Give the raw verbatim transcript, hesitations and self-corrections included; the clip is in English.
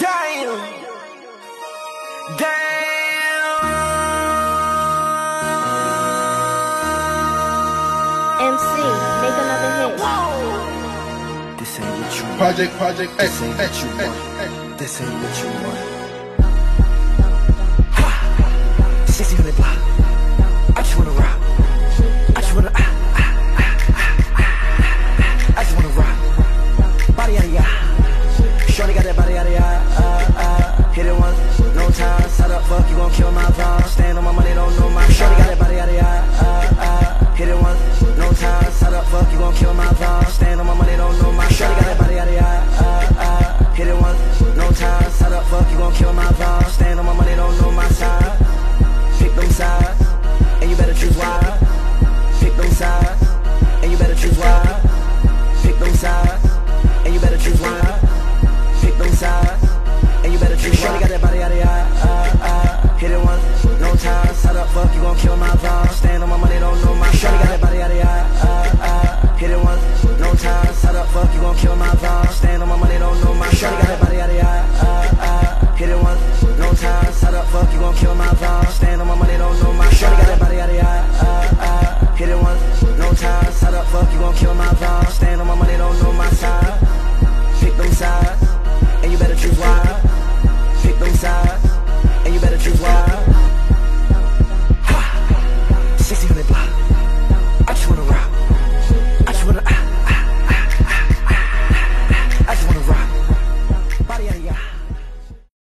Damn. Damn. M C, make another hit. This ain't what you want. Project, Project X, This ain't X, what you X, want. X. This ain't what you want. Ha! sixteen hundred block. I just wanna rock.